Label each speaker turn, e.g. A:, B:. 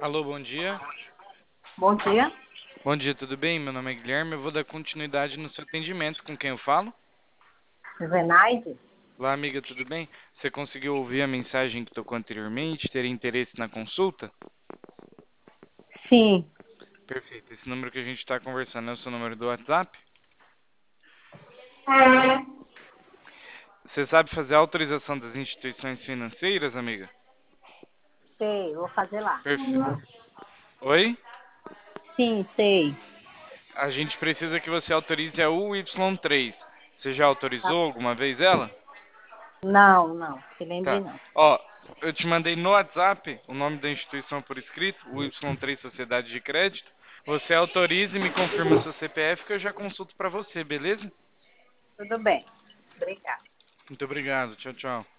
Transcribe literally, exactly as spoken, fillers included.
A: Alô, bom dia.
B: Bom dia,
A: Bom dia, tudo bem? Meu nome é Guilherme. Eu vou dar continuidade no seu atendimento. Com quem eu falo?
B: Zenaide?
A: Olá, amiga, tudo bem? Você conseguiu ouvir a mensagem que tocou anteriormente? Ter interesse na consulta?
B: Sim,
A: Perfeito. Esse número que a gente está conversando é o seu número do WhatsApp? Você sabe fazer a autorização das instituições financeiras, amiga?
B: sei, vou fazer lá.
A: Perfeito. Oi?
B: Sim, sei.
A: A gente precisa que você autorize a U Y três. Você já
B: Tá.
A: autorizou alguma vez ela?
B: Não, não, se lembre
A: Tá.
B: não.
A: Ó, eu te mandei no WhatsApp o nome da instituição por escrito, o Y três Sociedade de Crédito. Você autoriza e me confirma seu C P F que eu já consulto para você, beleza?
B: Tudo bem. Obrigada.
A: Muito obrigado. Tchau, tchau.